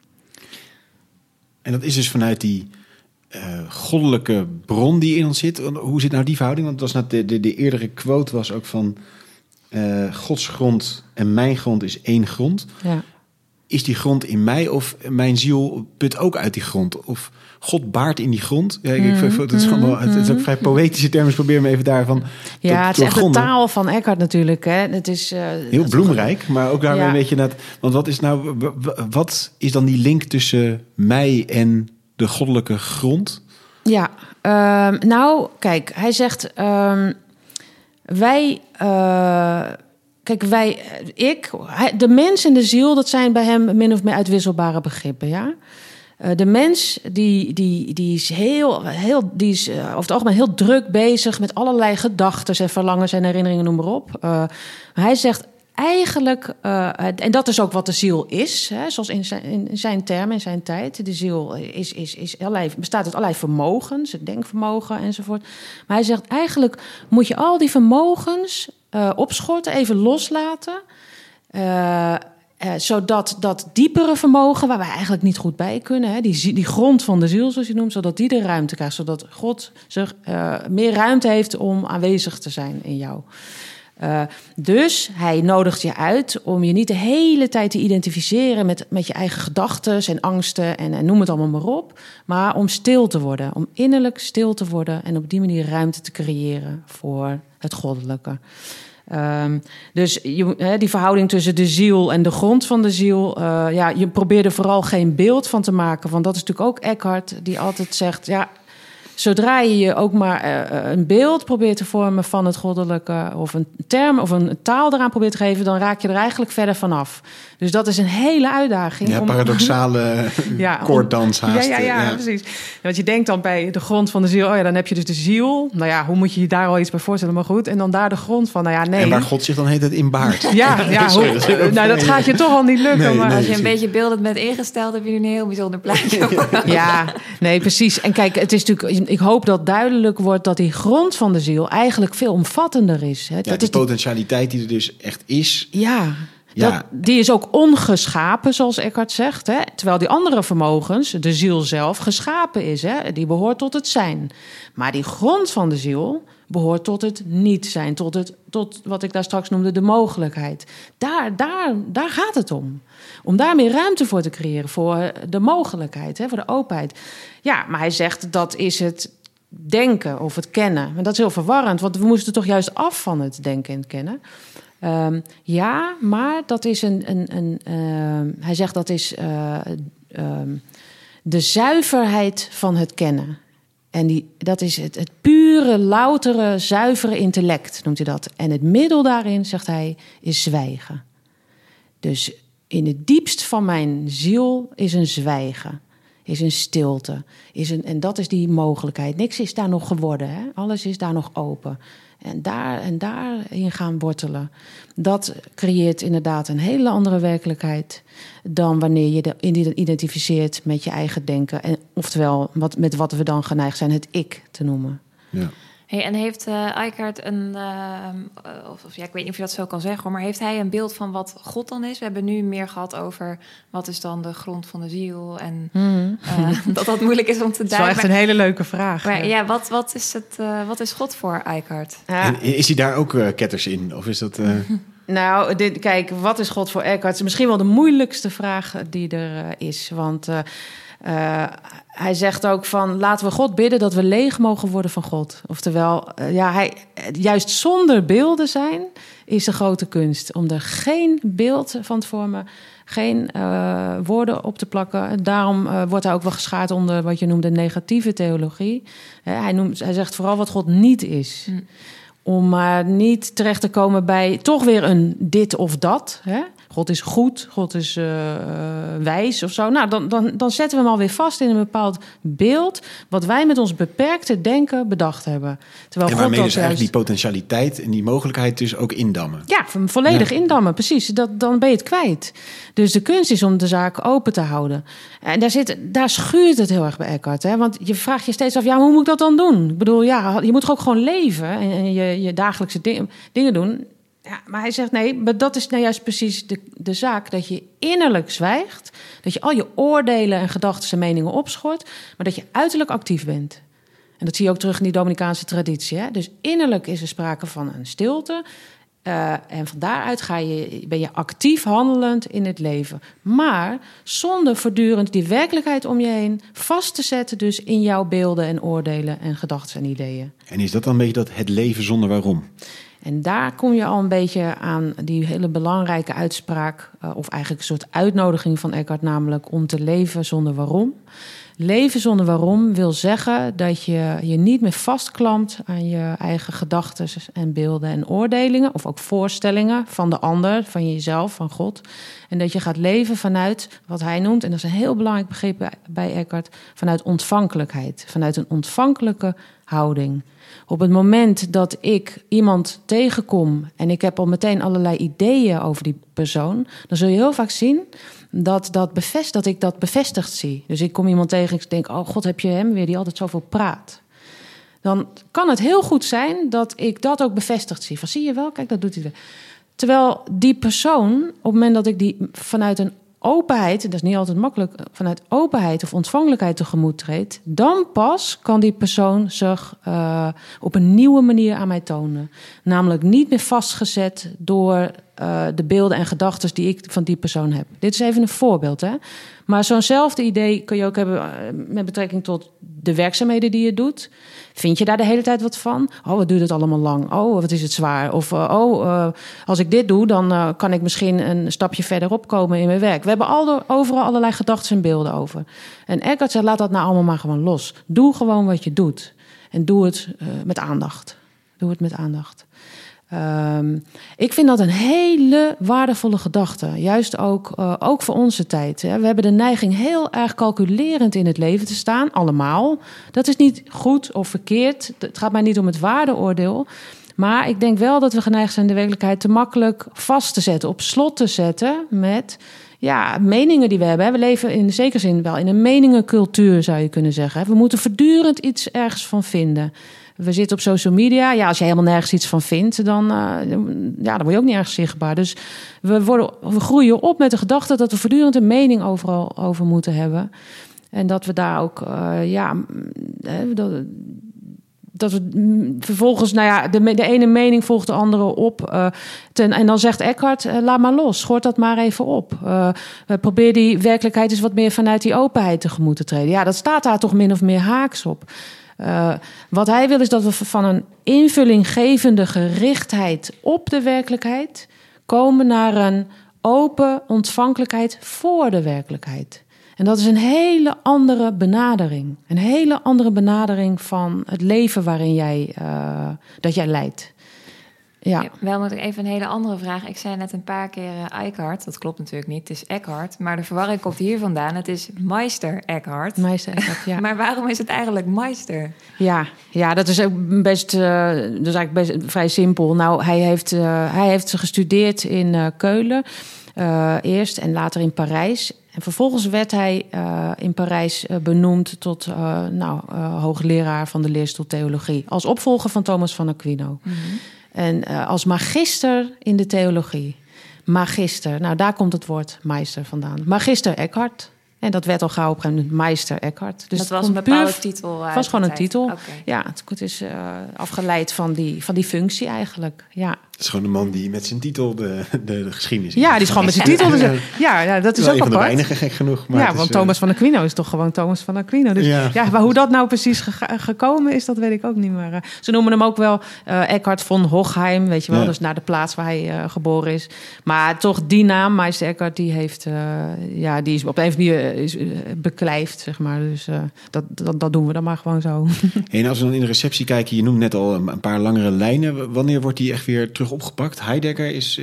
En dat is dus vanuit die uh, goddelijke bron die in ons zit. Hoe zit nou die verhouding? Want het was net de, de, de eerdere quote was ook van uh, Gods grond en mijn grond is één grond. Ja. Is die grond in mij of mijn ziel put ook uit die grond? Of God baart in die grond? Ja, ik, mm-hmm. het, is gewoon wel, het is ook vrij poëtische termen. Probeer me even daarvan Ja, tot, het is echt de taal van Eckhart natuurlijk. Hè. Het is uh, heel bloemrijk, maar ook daarmee ja. een beetje net. Want wat is nou, wat is dan die link tussen mij en de goddelijke grond? Ja, uh, nou, kijk, hij zegt um, wij. Uh, Kijk, wij, ik, de mens en de ziel, dat zijn bij hem min of meer uitwisselbare begrippen, ja. Uh, de mens, die, die, die is, heel, heel, die is uh, over het algemeen heel druk bezig met allerlei gedachten en verlangens en herinneringen, noem maar op. Uh, hij zegt eigenlijk, uh, en dat is ook wat de ziel is, hè, zoals in zijn, in zijn termen, in zijn tijd. De ziel is, is, is allerlei, bestaat uit allerlei vermogens, het denkvermogen enzovoort. Maar hij zegt eigenlijk moet je al die vermogens uh, opschorten, even loslaten. Uh, uh, zodat dat diepere vermogen, waar wij eigenlijk niet goed bij kunnen, hè, die, die grond van de ziel, zoals je noemt, zodat die de ruimte krijgt. Zodat God zich uh, meer ruimte heeft om aanwezig te zijn in jou. Uh, dus hij nodigt je uit om je niet de hele tijd te identificeren met, met je eigen gedachten en angsten en, en noem het allemaal maar op. Maar om stil te worden, om innerlijk stil te worden en op die manier ruimte te creëren voor het goddelijke. Um, dus je, he, die verhouding tussen de ziel en de grond van de ziel, uh, ja, je probeert er vooral geen beeld van te maken. Want dat is natuurlijk ook Eckhart die altijd zegt, ja, zodra je je ook maar uh, een beeld probeert te vormen van het goddelijke, of een term of een taal eraan probeert te geven, dan raak je er eigenlijk verder vanaf. Dus dat is een hele uitdaging. Ja, om, paradoxale ja, koorddans haast. Ja, ja, ja, ja, precies. Want je denkt dan bij de grond van de ziel, oh ja, dan heb je dus de ziel. Nou ja, hoe moet je je daar al iets bij voorstellen? Maar goed, en dan daar de grond van, nou ja, nee. En waar God zich dan heet het in baart. Ja, ja hoe, uh, nou dat gaat je toch al niet lukken. Nee, maar nee, als je een beetje beeldend bent ingesteld, heb je nu een heel bijzonder plaatje. Ja, nee, precies. En kijk, het is natuurlijk, ik hoop dat duidelijk wordt dat die grond van de ziel eigenlijk veel omvattender is. Hè. Ja, dat die is die potentialiteit die er dus echt is. Ja. Ja. Dat, die is ook ongeschapen, zoals Eckhart zegt. Hè? Terwijl die andere vermogens, de ziel zelf, geschapen is. Hè? Die behoort tot het zijn. Maar die grond van de ziel behoort tot het niet zijn. Tot, het, tot wat ik daar straks noemde, de mogelijkheid. Daar, daar, daar gaat het om. Om daar meer ruimte voor te creëren. Voor de mogelijkheid, hè? Voor de openheid. Ja, maar hij zegt dat is het denken of het kennen. En dat is heel verwarrend, want we moesten toch juist af van het denken en het kennen. Um, ja, maar dat is een... een, een uh, hij zegt dat is uh, um, de zuiverheid van het kennen. En die, dat is het, het pure, loutere, zuivere intellect, noemt hij dat. En het middel daarin, zegt hij, is zwijgen. Dus in het diepst van mijn ziel is een zwijgen. is een stilte. Is een, en dat is die mogelijkheid. Niks is daar nog geworden. Hè? Alles is daar nog open. En, daar, en daarin gaan wortelen. Dat creëert inderdaad een hele andere werkelijkheid dan wanneer je je identificeert met je eigen denken. En, oftewel, wat, met wat we dan geneigd zijn het ik te noemen. Ja. Hey, en heeft uh, Eckhart een, uh, of, of ja, ik weet niet of je dat zo kan zeggen, maar heeft hij een beeld van wat God dan is? We hebben nu meer gehad over wat is dan de grond van de ziel en mm. uh, dat dat moeilijk is om te duiden. Dat is wel echt maar, een hele leuke vraag. Maar ja, wat, wat, is het, uh, wat is God voor Eckhart? Ja. En is hij daar ook uh, ketters in? Of is dat... Uh... Nou, dit, kijk, wat is God voor Eckhart? Is misschien wel de moeilijkste vraag die er uh, is, want... Uh, Uh, hij zegt ook van laten we God bidden dat we leeg mogen worden van God. Oftewel, uh, ja, hij, juist zonder beelden zijn is de grote kunst. Om er geen beeld van te vormen, geen uh, woorden op te plakken. Daarom uh, wordt hij ook wel geschaard onder wat je noemt de negatieve theologie. Uh, hij, noemt, hij zegt vooral wat God niet is. Hm. Om maar uh, niet terecht te komen bij toch weer een dit of dat. Hè? God is goed, God is uh, wijs of zo. Nou, dan, dan, dan zetten we hem alweer vast in een bepaald beeld... wat wij met ons beperkte denken bedacht hebben. Terwijl en waarmee God dus juist... eigenlijk die potentialiteit en die mogelijkheid dus ook indammen. Ja, volledig ja. indammen, precies. Dat, dan ben je het kwijt. Dus de kunst is om de zaak open te houden. En daar, zit, daar schuurt het heel erg bij Eckhart. Hè? Want je vraagt je steeds af, ja, hoe moet ik dat dan doen? Ik bedoel, ja, je moet toch ook gewoon leven... en, en je, je dagelijkse ding, dingen doen... Ja, maar hij zegt nee, maar dat is nou juist precies de, de zaak... dat je innerlijk zwijgt, dat je al je oordelen en gedachten en meningen opschort... maar dat je uiterlijk actief bent. En dat zie je ook terug in die Dominicaanse traditie. Hè? Dus innerlijk is er sprake van een stilte... Uh, en van daaruit ga je, ben je actief handelend in het leven. Maar zonder voortdurend die werkelijkheid om je heen... vast te zetten dus in jouw beelden en oordelen en gedachten en ideeën. En is dat dan een beetje dat het leven zonder waarom? En daar kom je al een beetje aan die hele belangrijke uitspraak... Uh, of eigenlijk een soort uitnodiging van Eckhart... namelijk om te leven zonder waarom. Leven zonder waarom wil zeggen dat je je niet meer vastklampt... aan je eigen gedachten en beelden en oordelingen... of ook voorstellingen van de ander, van jezelf, van God. En dat je gaat leven vanuit wat hij noemt... en dat is een heel belangrijk begrip bij Eckhart... vanuit ontvankelijkheid, vanuit een ontvankelijke houding... Op het moment dat ik iemand tegenkom en ik heb al meteen allerlei ideeën over die persoon... dan zul je heel vaak zien dat, dat, bevest, dat ik dat bevestigd zie. Dus ik kom iemand tegen en ik denk, oh god, heb je hem weer die altijd zoveel praat. Dan kan het heel goed zijn dat ik dat ook bevestigd zie. Van zie je wel, kijk, dat doet hij weer. Terwijl die persoon, op het moment dat ik die vanuit een openheid... en dat is niet altijd makkelijk, vanuit openheid of ontvankelijkheid tegemoet treedt... dan pas kan die persoon zich uh, op een nieuwe manier aan mij tonen. Namelijk niet meer vastgezet door uh, de beelden en gedachten die ik van die persoon heb. Dit is even een voorbeeld, hè. Maar zo'nzelfde idee kun je ook hebben uh, met betrekking tot de werkzaamheden die je doet. Vind je daar de hele tijd wat van? Oh, wat duurt het allemaal lang? Oh, wat is het zwaar? Of uh, oh, uh, als ik dit doe, dan uh, kan ik misschien een stapje verderop komen in mijn werk. We hebben al overal allerlei gedachten en beelden over. En Eckhart zegt, laat dat nou allemaal maar gewoon los. Doe gewoon wat je doet. En doe het uh, met aandacht. Doe het met aandacht. Um, ik vind dat een hele waardevolle gedachte. Juist ook, uh, ook voor onze tijd. Hè. We hebben de neiging heel erg calculerend in het leven te staan. Allemaal. Dat is niet goed of verkeerd. Het gaat mij niet om het waardeoordeel. Maar ik denk wel dat we geneigd zijn de werkelijkheid te makkelijk vast te zetten. Op slot te zetten met ja, meningen die we hebben. We leven in zekere zin wel in een meningencultuur, zou je kunnen zeggen. We moeten voortdurend iets ergens van vinden. We zitten op social media. Ja, als je helemaal nergens iets van vindt, dan, uh, ja, dan word je ook niet erg zichtbaar. Dus we, worden, we groeien op met de gedachte dat we voortdurend een mening overal over moeten hebben. En dat we daar ook, uh, ja, dat, dat we vervolgens, nou ja, de, de ene mening volgt de andere op. Uh, ten, en dan zegt Eckhart, uh, laat maar los, schort dat maar even op. Uh, probeer die werkelijkheid eens wat meer vanuit die openheid tegemoet te treden. Ja, dat staat daar toch min of meer haaks op. Uh, wat hij wil is dat we van een invullinggevende gerichtheid op de werkelijkheid komen naar een open ontvankelijkheid voor de werkelijkheid. En dat is een hele andere benadering. Een hele andere benadering van het leven waarin jij, uh, dat jij leidt. Ja. Ja, wel moet ik even een hele andere vraag. Ik zei net een paar keer uh, Eckhart. Dat klopt natuurlijk niet. Het is Eckhart. Maar de verwarring komt hier vandaan. Het is Meister Eckhart. Meister Eckhart, ja. Maar waarom is het eigenlijk Meister? Ja, ja, dat is ook best, uh, dat is eigenlijk best vrij simpel. Nou, hij heeft, uh, hij heeft gestudeerd in uh, Keulen uh, eerst en later in Parijs. En vervolgens werd hij uh, in Parijs uh, benoemd tot uh, nou, uh, hoogleraar van de leerstoel theologie. Als opvolger van Thomas van Aquino. Mm-hmm. En uh, als magister in de theologie. Magister, nou daar komt het woord Meister vandaan. Magister Eckhart. En dat werd al gauw op een gegeven moment Meister Eckhart. Dus dat was een bepaalde puur, titel. Het was gewoon een titel. Okay. Ja, het, het is uh, afgeleid van die, van die functie eigenlijk. Ja. Het is gewoon de man die met zijn titel de, de, de geschiedenis... Ja, die is gewoon met zijn titel. Dus, ja, ja, dat is wel ook een van apart. de weinigen, gek genoeg. Maar ja, het is, want uh... Thomas van Aquino is toch gewoon Thomas van Aquino. Dus ja, ja maar hoe dat nou precies ge- gekomen is, dat weet ik ook niet meer. Uh, ze noemen hem ook wel uh, Eckhart von Hochheim, weet je wel. Ja. Dus naar de plaats waar hij uh, geboren is. Maar toch die naam, Meister Eckhart, die heeft... Uh, ja, die is op een of andere manier is, uh, beklijft, zeg maar. Dus uh, dat, dat, dat doen we dan maar gewoon zo. En als we dan in de receptie kijken, je noemt net al een, een paar langere lijnen. Wanneer wordt die echt weer terug opgepakt? Heidegger is... Uh,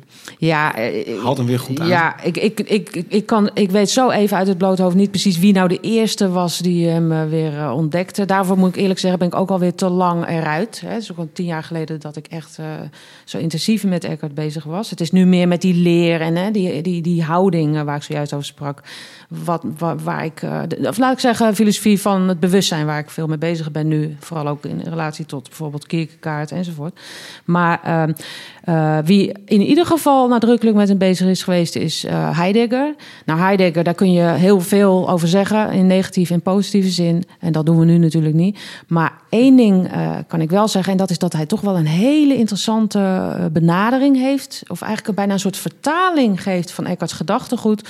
ja, haalt hem weer goed aan. Ja, ik, ik, ik, ik, kan, ik weet zo even uit het blote hoofd niet precies wie nou de eerste was die hem uh, weer uh, ontdekte. Daarvoor moet ik eerlijk zeggen, ben ik ook alweer te lang eruit. Het is ook al tien jaar geleden dat ik echt uh, zo intensief met Eckhart bezig was. Het is nu meer met die leer en hè, die, die, die houding uh, waar ik zojuist over sprak. Wat, waar, waar ik, uh, de, of laat ik zeggen, filosofie van het bewustzijn waar ik veel mee bezig ben nu. Vooral ook in relatie tot bijvoorbeeld Kierkegaard enzovoort. Maar uh, uh, wie in ieder geval nadrukkelijk met hem bezig is geweest, is uh, Heidegger. Nou, Heidegger, daar kun je heel veel over zeggen, in negatieve en positieve zin. En dat doen we nu natuurlijk niet. Maar één ding uh, kan ik wel zeggen, en dat is dat hij toch wel een hele interessante uh, benadering heeft. Of eigenlijk bijna een soort vertaling geeft van Eckharts gedachtegoed.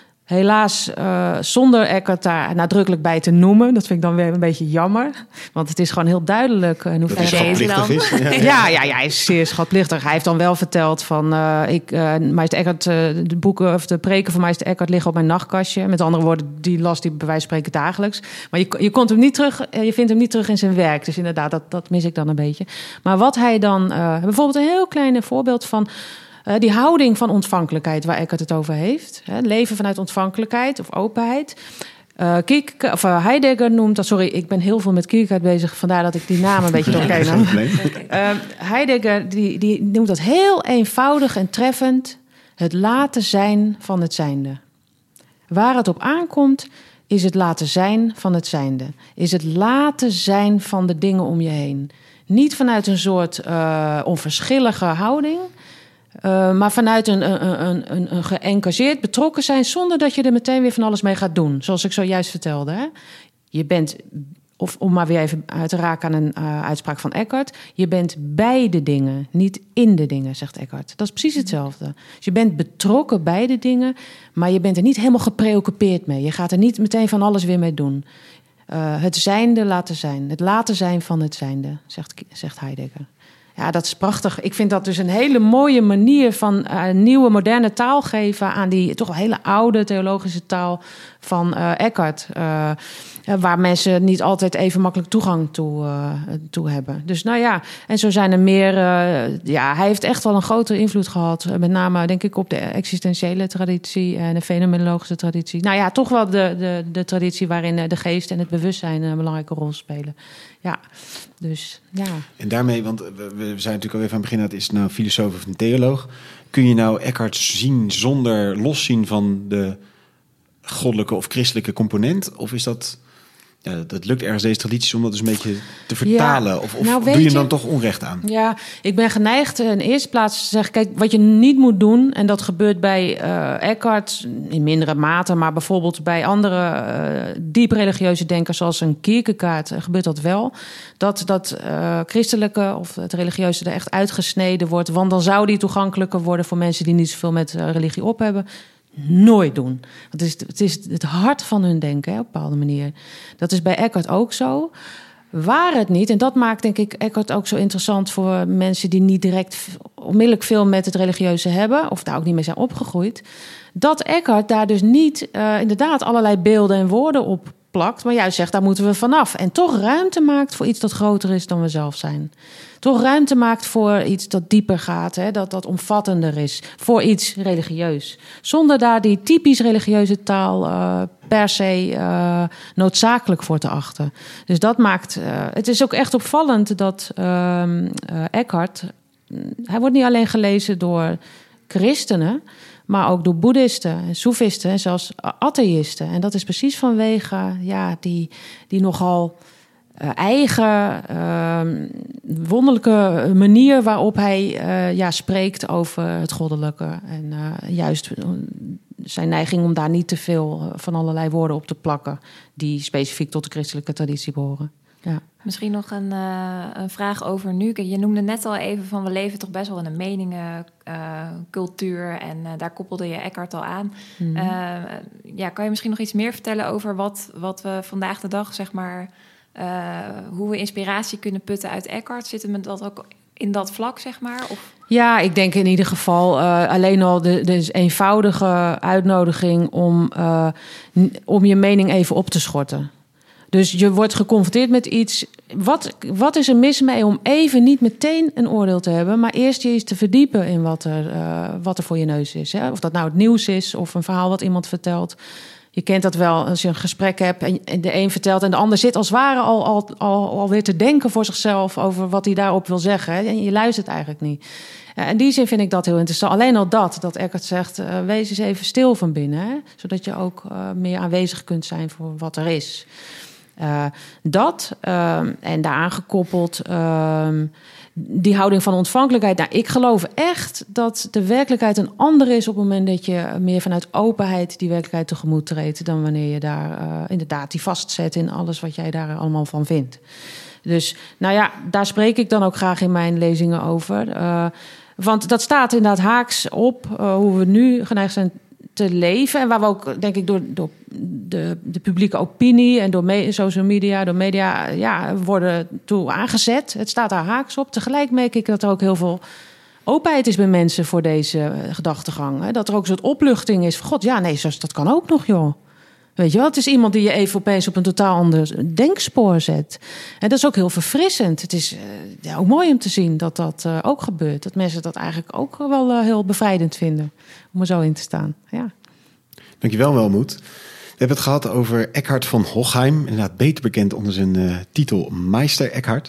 Helaas uh, zonder Eckhart daar nadrukkelijk bij te noemen. Dat vind ik dan weer een beetje jammer. Want het is gewoon heel duidelijk. Uh, dat hij schatplichtig is. Ja, ja, ja, ja, hij is zeer schatplichtig. Hij heeft dan wel verteld van... Uh, ik, uh, Meister Eckhart, uh, de boeken of de preken van Meister Eckhart liggen op mijn nachtkastje. Met andere woorden, die las die bij wijze van spreken dagelijks. Maar je, je, komt hem niet terug, je vindt hem niet terug in zijn werk. Dus inderdaad, dat, dat mis ik dan een beetje. Maar wat hij dan... Uh, bijvoorbeeld een heel klein voorbeeld van... Uh, die houding van ontvankelijkheid waar Eckhart het over heeft. Hè, leven vanuit ontvankelijkheid of openheid. Uh, Kiek, of, uh, Heidegger noemt dat... Sorry, ik ben heel veel met Kierkegaard bezig. Vandaar dat ik die naam een beetje doorken. uh, Heidegger die, die noemt dat heel eenvoudig en treffend... het laten zijn van het zijnde. Waar het op aankomt, is het laten zijn van het zijnde. Is het laten zijn van de dingen om je heen. Niet vanuit een soort uh, onverschillige houding... Uh, maar vanuit een, een, een, een, een geëngageerd betrokken zijn... zonder dat je er meteen weer van alles mee gaat doen. Zoals ik zojuist vertelde. Hè? Je bent, of om maar weer even uit te raken aan een uh, uitspraak van Eckhart... je bent bij de dingen, niet in de dingen, zegt Eckhart. Dat is precies hetzelfde. Dus je bent betrokken bij de dingen... maar je bent er niet helemaal gepreoccupeerd mee. Je gaat er niet meteen van alles weer mee doen. Uh, het zijnde laten zijn. Het laten zijn van het zijnde, zegt, zegt Heidegger. Ja, dat is prachtig. Ik vind dat dus een hele mooie manier van uh, nieuwe, moderne taal geven... aan die toch wel hele oude theologische taal van uh, Eckhart. Uh, waar mensen niet altijd even makkelijk toegang toe, uh, toe hebben. Dus nou ja, en zo zijn er meer... Uh, ja, hij heeft echt wel een grote invloed gehad. Met name, denk ik, op de existentiële traditie... en de fenomenologische traditie. Nou ja, toch wel de, de, de traditie waarin de geest en het bewustzijn... een belangrijke rol spelen. Ja, dus ja. En daarmee, want we, we zijn natuurlijk al even aan het begin... dat is nou een filosoof of een theoloog. Kun je nou Eckhart zien zonder loszien van de goddelijke of christelijke component? Of is dat... Ja, dat lukt ergens deze tradities om dat dus een beetje te vertalen. Ja, of of nou, doe je hem dan toch onrecht aan? Ja, ik ben geneigd in de eerste plaats te zeggen... kijk, wat je niet moet doen... en dat gebeurt bij uh, Eckhart in mindere mate... maar bijvoorbeeld bij andere uh, diep religieuze denkers... zoals een Kierkegaard, uh, gebeurt dat wel... dat dat uh, christelijke of het religieuze er echt uitgesneden wordt... want dan zou die toegankelijker worden... voor mensen die niet zoveel met uh, religie op hebben... Nooit doen. Het is, het is het hart van hun denken, hè, op een bepaalde manier. Dat is bij Eckhart ook zo. Waar het niet, en dat maakt denk ik Eckhart ook zo interessant... voor mensen die niet direct onmiddellijk veel met het religieuze hebben... of daar ook niet mee zijn opgegroeid... dat Eckhart daar dus niet uh, inderdaad allerlei beelden en woorden op plakt, maar juist zegt, daar moeten we vanaf. En toch ruimte maakt voor iets dat groter is dan we zelf zijn. Toch ruimte maakt voor iets dat dieper gaat, hè, dat dat omvattender is. Voor iets religieus. Zonder daar die typisch religieuze taal uh, per se uh, noodzakelijk voor te achten. Dus dat maakt... Uh, het is ook echt opvallend dat uh, uh, Eckhart... Hij wordt niet alleen gelezen door christenen, maar ook door boeddhisten en soefisten en zelfs atheïsten. En dat is precies vanwege ja, die, die nogal uh, eigen, uh, wonderlijke manier waarop hij uh, ja, spreekt over het goddelijke. En uh, juist zijn neiging om daar niet te veel van allerlei woorden op te plakken die specifiek tot de christelijke traditie behoren. Ja. Misschien nog een, uh, een vraag over nu. Je noemde net al even van we leven toch best wel in een meningencultuur. Uh, en uh, daar koppelde je Eckhart al aan. Mm-hmm. Uh, ja, kan je misschien nog iets meer vertellen over wat, wat we vandaag de dag, zeg maar... Uh, hoe we inspiratie kunnen putten uit Eckhart? Zitten we dat ook in dat vlak, zeg maar? Of... Ja, ik denk in ieder geval uh, alleen al de, de eenvoudige uitnodiging om, uh, om je mening even op te schorten. Dus je wordt geconfronteerd met iets. Wat, wat is er mis mee om even niet meteen een oordeel te hebben, maar eerst je eens te verdiepen in wat er, uh, wat er voor je neus is. Hè? Of dat nou het nieuws is of een verhaal wat iemand vertelt. Je kent dat wel als je een gesprek hebt en de een vertelt en de ander zit als het ware al, al, al, alweer te denken voor zichzelf over wat hij daarop wil zeggen. Hè? En je luistert eigenlijk niet. Uh, in die zin vind ik dat heel interessant. Alleen al dat, dat Eckhart zegt, uh, wees eens even stil van binnen. Hè? Zodat je ook uh, meer aanwezig kunt zijn voor wat er is. Uh, dat uh, en daaraan gekoppeld uh, die houding van ontvankelijkheid. Nou, ik geloof echt dat de werkelijkheid een andere is op het moment dat je meer vanuit openheid die werkelijkheid tegemoet treedt dan wanneer je daar uh, inderdaad die vastzet in alles wat jij daar allemaal van vindt. Dus nou ja, daar spreek ik dan ook graag in mijn lezingen over. Uh, want dat staat inderdaad haaks op uh, hoe we nu geneigd zijn te leven. En waar we ook, denk ik, door, door de, de publieke opinie en door me, social media, door media, ja, worden toe aangezet. Het staat daar haaks op. Tegelijk merk ik dat er ook heel veel openheid is bij mensen voor deze gedachtegang. Hè? Dat er ook een soort opluchting is van, god, ja, nee, dat kan ook nog, joh. Weet je wel, het is iemand die je even opeens op een totaal ander denkspoor zet. En dat is ook heel verfrissend. Het is uh, ja, ook mooi om te zien dat dat uh, ook gebeurt. Dat mensen dat eigenlijk ook wel uh, heel bevrijdend vinden. Om er zo in te staan, ja. Dankjewel, Welmoed. We hebben het gehad over Eckhart von Hochheim. Inderdaad beter bekend onder zijn uh, titel Meister Eckhart.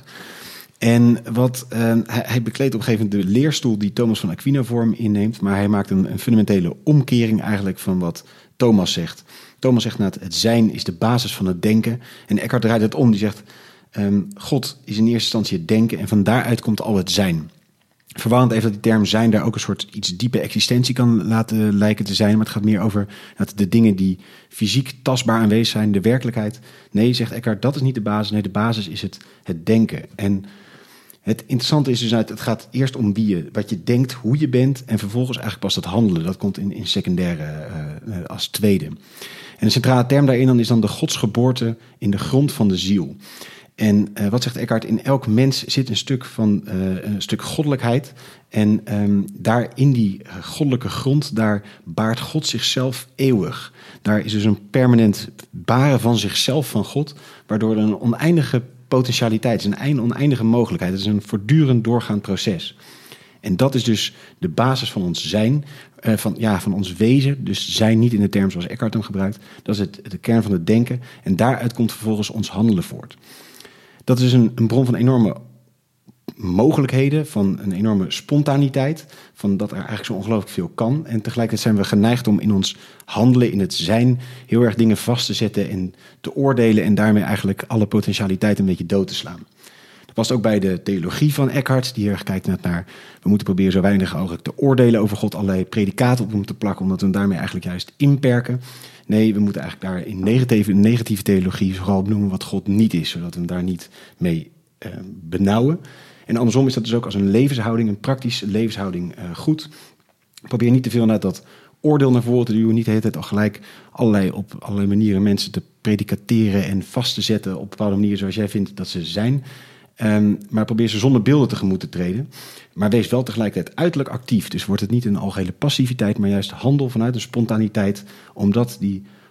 En wat, uh, hij, hij bekleedt op een gegeven moment de leerstoel die Thomas van Aquino voor hem inneemt. Maar hij maakt een, een fundamentele omkering eigenlijk van wat Thomas zegt. Thomas zegt nou, het zijn is de basis van het denken. En Eckhart draait het om. Die zegt, um, God is in eerste instantie het denken en van daaruit komt al het zijn. Verwarrend even dat die term zijn daar ook een soort iets diepe existentie kan laten lijken te zijn. Maar het gaat meer over dat de dingen die fysiek tastbaar aanwezig zijn, de werkelijkheid. Nee, zegt Eckhart, dat is niet de basis. Nee, de basis is het, het denken. En het interessante is dus, uit, het gaat eerst om wie je, wat je denkt, hoe je bent. En vervolgens eigenlijk pas het handelen. Dat komt in, in secundaire uh, als tweede. En de centrale term daarin dan is dan de godsgeboorte in de grond van de ziel. En uh, wat zegt Eckhart? In elk mens zit een stuk van uh, een stuk goddelijkheid. En um, daar in die goddelijke grond, daar baart God zichzelf eeuwig. Daar is dus een permanent baren van zichzelf van God, waardoor er een oneindige potentialiteit is, een oneindige mogelijkheid. Het is een voortdurend doorgaand proces. En dat is dus de basis van ons zijn, uh, van, ja, van ons wezen. Dus zijn niet in de term zoals Eckhart hem gebruikt. Dat is het, de kern van het denken. En daaruit komt vervolgens ons handelen voort. Dat is een, een bron van enorme mogelijkheden, van een enorme spontaniteit, van dat er eigenlijk zo ongelooflijk veel kan. En tegelijkertijd zijn we geneigd om in ons handelen, in het zijn, heel erg dingen vast te zetten en te oordelen en daarmee eigenlijk alle potentialiteit een beetje dood te slaan. Dat past ook bij de theologie van Eckhart, die heel erg kijkt naar, we moeten proberen zo weinig mogelijk te oordelen over God, allerlei predicaten op hem te plakken, omdat we hem daarmee eigenlijk juist inperken. Nee, we moeten eigenlijk daar in negatieve, negatieve theologie vooral noemen wat God niet is, zodat we hem daar niet mee uh, benauwen. En andersom is dat dus ook als een levenshouding, een praktische levenshouding uh, goed. Probeer niet te veel naar dat oordeel naar voren te duwen, niet de hele tijd al gelijk allerlei, op allerlei manieren mensen te predicateren en vast te zetten op bepaalde manieren zoals jij vindt dat ze zijn. Um, maar probeer ze zonder beelden tegemoet te treden. Maar wees wel tegelijkertijd uiterlijk actief. Dus wordt het niet een algehele passiviteit, maar juist handel vanuit een spontaniteit. Omdat die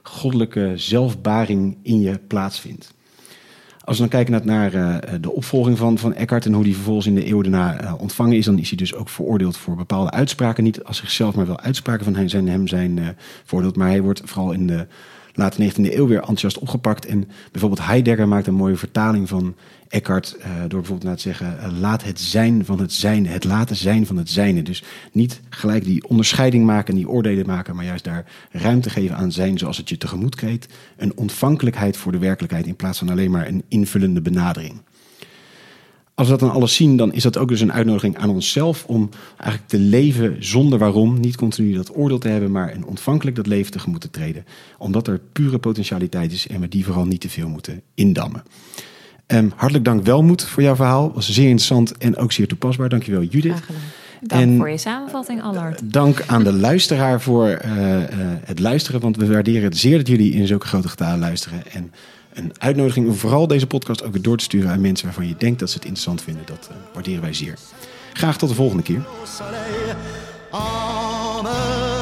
goddelijke zelfbaring in je plaatsvindt. Als we dan kijken naar, naar uh, de opvolging van, van Eckhart en hoe die vervolgens in de eeuw daarna uh, ontvangen is, dan is hij dus ook veroordeeld voor bepaalde uitspraken. Niet als zichzelf, maar wel uitspraken van hem zijn, hem zijn uh, veroordeeld. Maar hij wordt vooral in de late negentiende eeuw weer enthousiast opgepakt. En bijvoorbeeld Heidegger maakt een mooie vertaling van Eckhart uh, door bijvoorbeeld na te zeggen, uh, laat het zijn van het zijne, het laten zijn van het zijne. Dus niet gelijk die onderscheiding maken en die oordelen maken, maar juist daar ruimte geven aan zijn zoals het je tegemoet treedt. Een ontvankelijkheid voor de werkelijkheid in plaats van alleen maar een invullende benadering. Als we dat dan alles zien, dan is dat ook dus een uitnodiging aan onszelf om eigenlijk te leven zonder waarom. Niet continu dat oordeel te hebben, maar een ontvankelijk dat leven tegemoet te treden. Omdat er pure potentialiteit is en we die vooral niet te veel moeten indammen. Um, hartelijk dank Welmoed voor jouw verhaal. Was zeer interessant en ook zeer toepasbaar. Dankjewel Judith. Dank en voor je samenvatting, Allard. Dank aan de luisteraar voor uh, uh, het luisteren. Want we waarderen het zeer dat jullie in zulke grote getalen luisteren. En een uitnodiging om vooral deze podcast ook weer door te sturen aan mensen waarvan je denkt dat ze het interessant vinden. Dat uh, waarderen wij zeer. Graag tot de volgende keer.